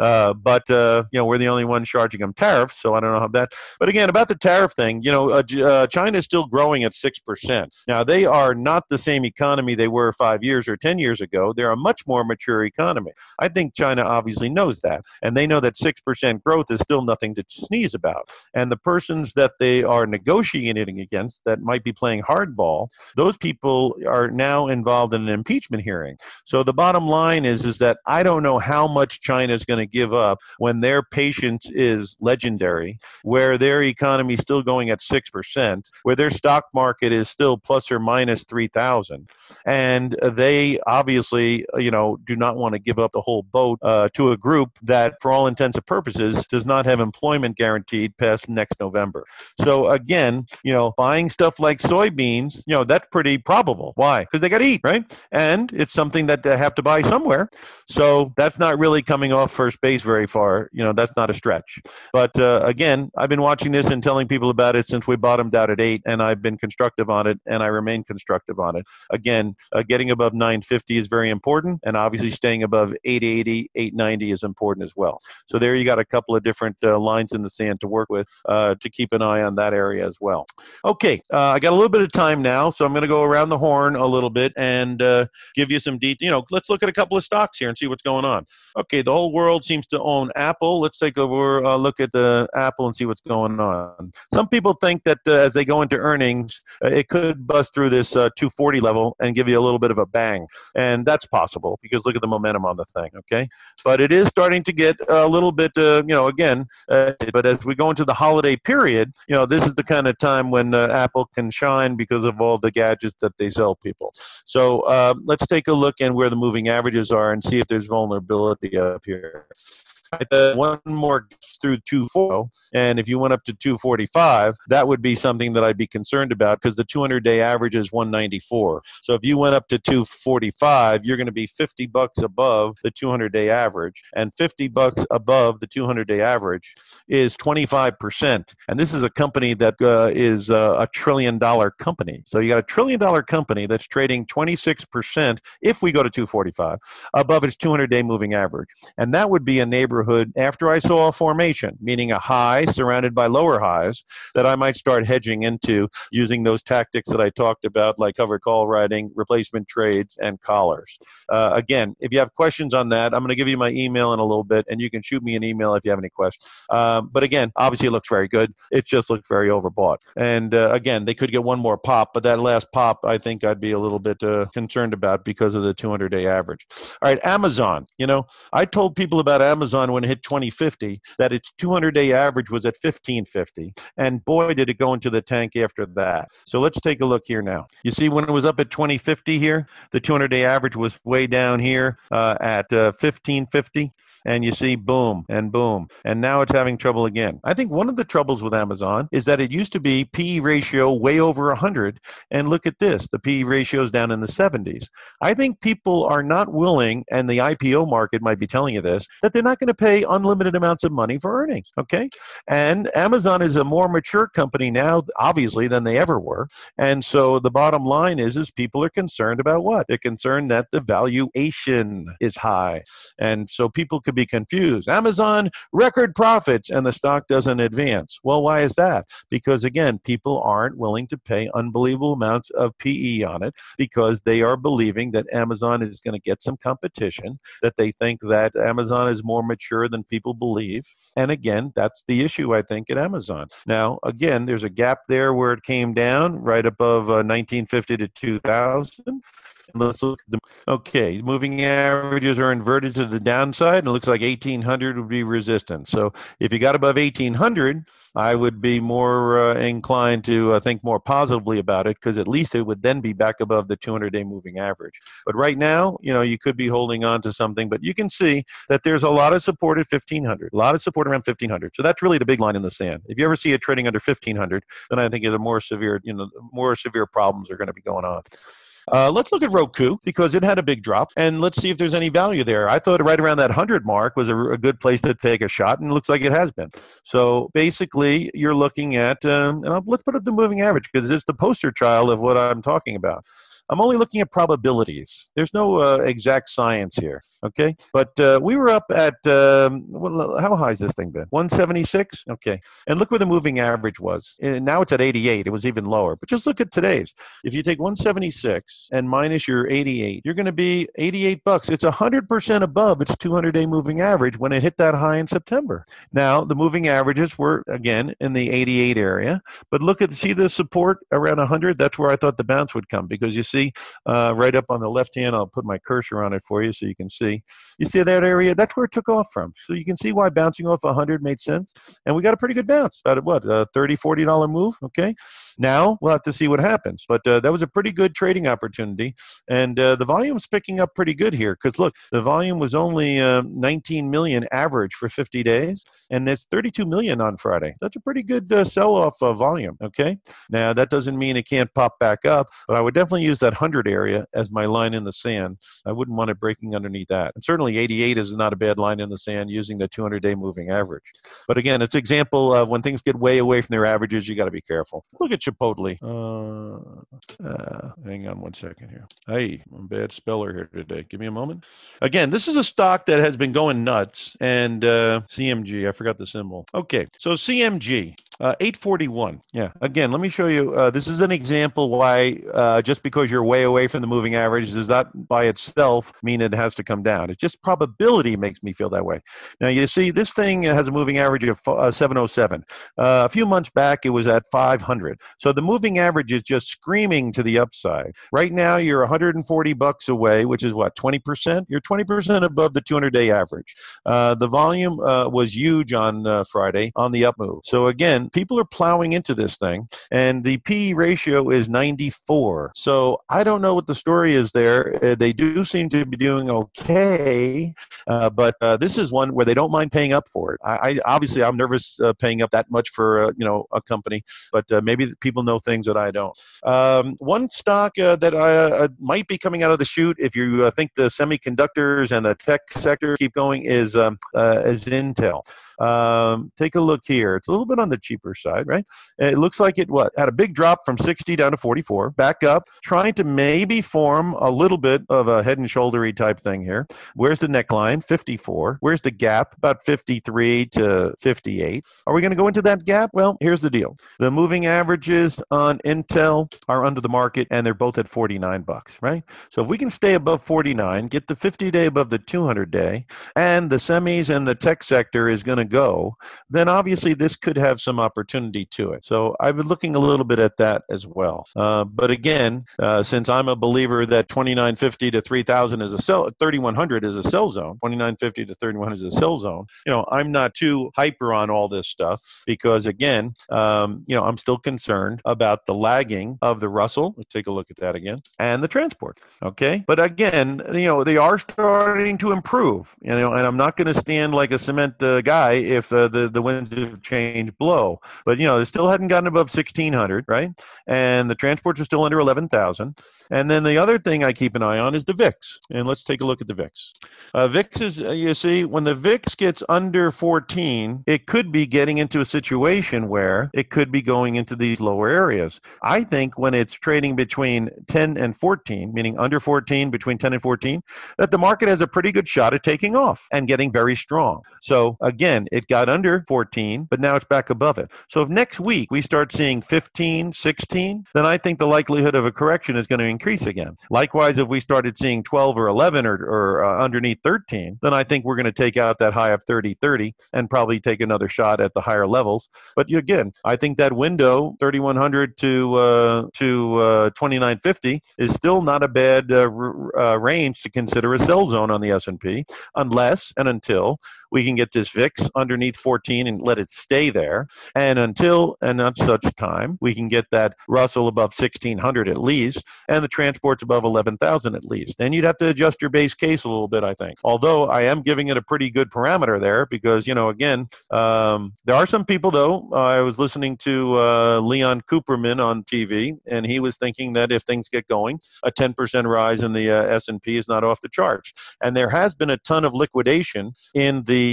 But we're the only one charging them tariffs, so I don't know how that. But again, about the tariff thing, China is still growing at 6%. Now, they are not the same economy they were 5 years or 10 years ago. They're a much more mature economy. I think China obviously knows that, and they know that 6% growth is still nothing to sneeze about. And the persons that they are negotiating against that might be playing hardball, those people are now involved in an impeachment hearing. So the bottom line is that I don't know how much China is going to give up when their patience is legendary, where their economy is still going at 6%, where their stock market is still plus or minus 3,000. And they obviously, do not want to give up the whole boat to a group that, for all intents and purposes, does not have employment guaranteed past next November. So again, buying stuff like soybeans, that's pretty probable. Why? Because they got to eat, right? And it's something that they have to buy somewhere. So that's not really coming off first base very far. That's not a stretch. But again, I've been watching this and telling people about it since we bottomed out at 8, and I've been constructive on it, and I remain constructive on it. Again, getting above 950 is very important, and obviously staying above 880, 890 is important as well. So there you got a couple of different lines in the sand to work with to keep an eye on that area as well. Okay, I got a little bit of time now, so I'm going to go around the horn a little bit and give you some detail. Let's look at a couple of stocks here and see what's going on. Okay, the whole world seems to own Apple. Let's take a look at the Apple and see what's going on. Some people think that as they go into earnings, it could bust through this 240 level and give you a little bit of a bang. And that's possible because look at the momentum on the thing, okay? But it is starting to get a little bit, but as we go into the holiday period, this is the kind of time when Apple can shine because of all the gadgets that they sell people. So let's take a look at where the moving averages are and see if there's vulnerability up here. One more through 240, and if you went up to 245, that would be something that I'd be concerned about because the 200-day average is 194. So if you went up to 245, you're going to be $50 above the 200-day average, and $50 above the 200-day average is 25%. And this is a company that is a $1 trillion company. So you got a $1 trillion company that's trading 26% if we go to 245 above its 200-day moving average, and that would be a neighborhood neighborhood after I saw a formation, meaning a high surrounded by lower highs, that I might start hedging into using those tactics that I talked about, like covered call writing, replacement trades, and collars. Again, if you have questions on that, I'm going to give you my email in a little bit, and you can shoot me an email if you have any questions. But again, obviously it looks very good. It just looks very overbought. And again, they could get one more pop, but that last pop, I think I'd be a little bit concerned about because of the 200-day average. All right, Amazon. I told people about Amazon when it hit 2050 that its 200-day average was at 1550, and boy, did it go into the tank after that. So let's take a look here now. You see, when it was up at 2050 here, the 200-day average was way down here at 1550, and you see boom and boom, and now it's having trouble again. I think one of the troubles with Amazon is that it used to be PE ratio way over 100, and look at this, the PE ratio is down in the 70s. I think people are not willing, and the IPO market might be telling you this, that they're not going to pay unlimited amounts of money for earnings, okay? And Amazon is a more mature company now, obviously, than they ever were, and so the bottom line is people are concerned about what? They're concerned that the valuation is high, and so people could be confused. Amazon, record profits, and the stock doesn't advance. Well, why is that? Because, again, people aren't willing to pay unbelievable amounts of PE on it because they are believing that Amazon is going to get some competition, that they think that Amazon is more mature than people believe. And again, that's the issue, I think, at Amazon. Now, again, there's a gap there where it came down right above 1950 to 2000. Let's look at okay, moving averages are inverted to the downside, and it looks like 1800 would be resistance. So if you got above 1800, I would be more inclined to think more positively about it, because at least it would then be back above the 200-day moving average. But right now, you could be holding on to something, but you can see that there's a lot of support at 1500, a lot of support around 1500. So that's really the big line in the sand. If you ever see it trading under 1500, then I think the more severe problems are going to be going on. Let's look at Roku, because it had a big drop, and let's see if there's any value there. I thought right around that 100 mark was a good place to take a shot, and it looks like it has been. So basically, you're looking at, let's put up the moving average, because it's the poster child of what I'm talking about. I'm only looking at probabilities. There's no exact science here, okay? But we were up at, how high has this thing been? 176? Okay. And look where the moving average was. And now it's at 88. It was even lower. But just look at today's. If you take 176 and minus your 88, you're going to be $88. It's 100% above its 200-day moving average when it hit that high in September. Now, the moving averages were, again, in the 88 area. But see the support around 100? That's where I thought the bounce would come, because you see right up on the left hand, I'll put my cursor on it for you so you can see. You see that area? That's where it took off from. So you can see why bouncing off 100 made sense. And we got a pretty good bounce. About a $30, $40 move, okay? Now, we'll have to see what happens. But that was a pretty good trading opportunity. And the volume's picking up pretty good here, because look, the volume was only 19 million average for 50 days, and there's 32 million on Friday. That's a pretty good sell-off volume, okay? Now, that doesn't mean it can't pop back up, but I would definitely use that 100 area as my line in the sand. I wouldn't want it breaking underneath that. And certainly 88 is not a bad line in the sand using the 200-day moving average. But again, it's an example of when things get way away from their averages, you got to be careful. Look at Chipotle. Hang on one second here. Hey, I'm a bad speller here today. Give me a moment. Again, this is a stock that has been going nuts. And CMG, I forgot the symbol. Okay, so CMG. 841. Yeah. Again, let me show you. This is an example why just because you're way away from the moving average does not by itself mean it has to come down. It's just probability makes me feel that way. Now, you see, this thing has a moving average of 707. A few months back, it was at 500. So the moving average is just screaming to the upside. Right now, you're $140 away, which is what, 20%? You're 20% above the 200-day average. The volume was huge on Friday on the up move. So again, people are plowing into this thing, and the PE ratio is 94. So I don't know what the story is there. They do seem to be doing okay, but this is one where they don't mind paying up for it. Obviously, I'm nervous paying up that much for a company, but maybe people know things that I don't. One stock that might be coming out of the chute, if you think the semiconductors and the tech sector keep going, is Intel. Take a look here. It's a little bit on the cheap cheaper side, right? It looks like it had a big drop from 60 down to 44, back up, trying to maybe form a little bit of a head and shouldery type thing here. Where's the neckline? 54. Where's the gap? About 53 to 58. Are we going to go into that gap? Well, here's the deal. The moving averages on Intel are under the market, and they're both at $49, right? So if we can stay above 49, get the 50-day above the 200-day, and the semis and the tech sector is going to go, then obviously this could have some opportunity to it. So I've been looking a little bit at that as well. But again, since I'm a believer that 2950 to 3000 is a sell, 3100 is a sell zone, 2950 to 3100 is a sell zone, I'm not too hyper on all this stuff because again, I'm still concerned about the lagging of the Russell. Let's take a look at that again, and the transport. Okay. But again, they are starting to improve, and I'm not going to stand like a cement guy if the winds of change blow. But, they still hadn't gotten above 1600, right? And the transports are still under 11,000. And then the other thing I keep an eye on is the VIX. And let's take a look at the VIX. VIX is, you see, when the VIX gets under 14, it could be getting into a situation where it could be going into these lower areas. I think when it's trading between 10 and 14, meaning under 14, between 10 and 14, that the market has a pretty good shot at taking off and getting very strong. So again, it got under 14, but now it's back above it. So if next week we start seeing 15, 16, then I think the likelihood of a correction is going to increase again. Likewise, if we started seeing 12 or 11 or underneath 13, then I think we're going to take out that high of 30 and probably take another shot at the higher levels. But again, I think that window 3100 to 2950 is still not a bad range to consider a sell zone on the S&P, unless and until we can get this VIX underneath 14 and let it stay there. And until and at such time, we can get that Russell above 1600 at least, and the transports above 11,000 at least. Then you'd have to adjust your base case a little bit, I think. Although I am giving it a pretty good parameter there because, again, there are some people, though. I was listening to Leon Cooperman on TV, and he was thinking that if things get going, a 10% rise in the S&P is not off the charts. And there has been a ton of liquidation in the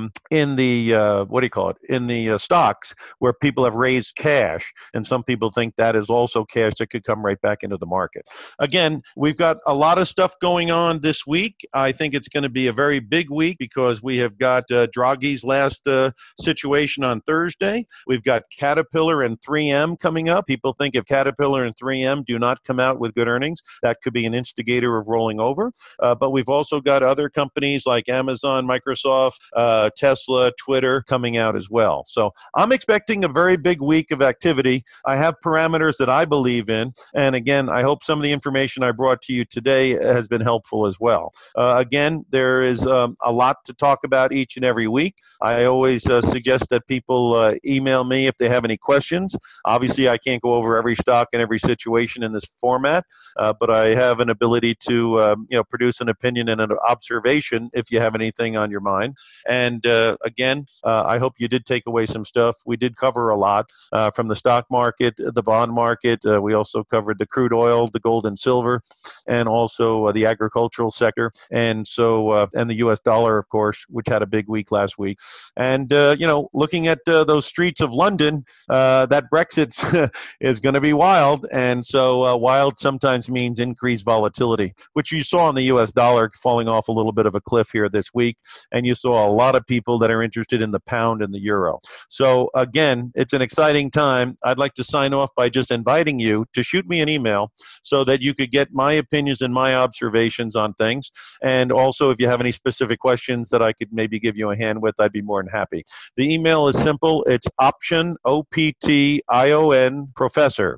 stocks where people have raised cash, and some people think that is also cash that could come right back into the market. Again, we've got a lot of stuff going on this week. I think it's going to be a very big week because we have got Draghi's last situation on Thursday. We've got Caterpillar and 3M coming up. People think if Caterpillar and 3M do not come out with good earnings, that could be an instigator of rolling over. But we've also got other companies like Amazon, Microsoft, Tesla, Twitter coming out as well. So I'm expecting a very big week of activity. I have parameters that I believe in. And again, I hope some of the information I brought to you today has been helpful as well. Again, there is a lot to talk about each and every week. I always suggest that people email me if they have any questions. Obviously, I can't go over every stock and every situation in this format, but I have an ability to produce an opinion and an observation if you have anything on your mind. And again, I hope you did take away some stuff. We did cover a lot from the stock market, the bond market. We also covered the crude oil, the gold and silver, and also the agricultural sector. And so, and the U.S. dollar, of course, which had a big week last week. And, looking at those streets of London, that Brexit is going to be wild. And so wild sometimes means increased volatility, which you saw in the U.S. dollar falling off a little bit of a cliff here this week. And you saw a lot of people that are interested in the pound and the euro. So again, it's an exciting time. I'd like to sign off by just inviting you to shoot me an email so that you could get my opinions and my observations on things. And also, if you have any specific questions that I could maybe give you a hand with, I'd be more than happy. The email is simple. It's option, OPTION, professor,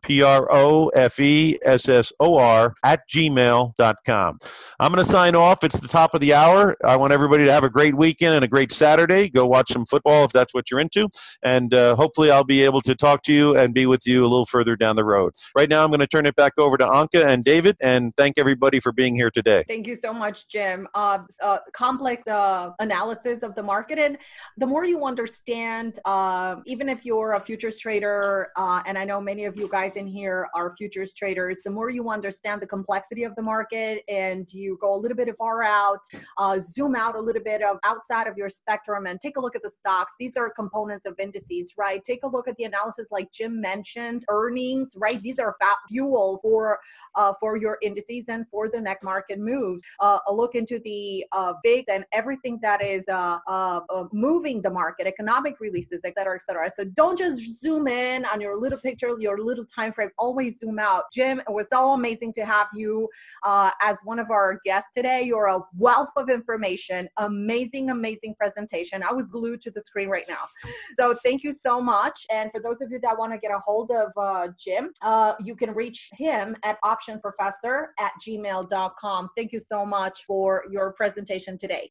PROFESSOR @gmail.com. I'm going to sign off. It's the top of the hour. I want everybody to have a great weekend and a great Saturday. Go watch some football if that's what you're into. And hopefully I'll be able to talk to you and be with you a little further down the road. Right now, I'm going to turn it back over to Anka and David, and thank everybody for being here today. Thank you so much, Jim. Complex analysis of the market. And the more you understand, even if you're a futures trader, and I know many of you guys in here are futures traders, the more you understand the complexity of the market and you go a little bit far out, zoom out a little bit of outside of your spectrum and take a look at the stocks. These are components of indices. indices, right? Take a look at the analysis like Jim mentioned, earnings, right? These are fuel for your indices and for the next market moves. A look into the big and everything that is moving the market, economic releases, et cetera, et cetera. So don't just zoom in on your little picture, your little time frame. Always zoom out. Jim, it was so amazing to have you as one of our guests today. You're a wealth of information. Amazing, amazing presentation. I was glued to the screen right now. So thank you so much. And for those of you that want to get a hold of Jim, you can reach him at optionsprofessor@gmail.com. Thank you so much for your presentation today.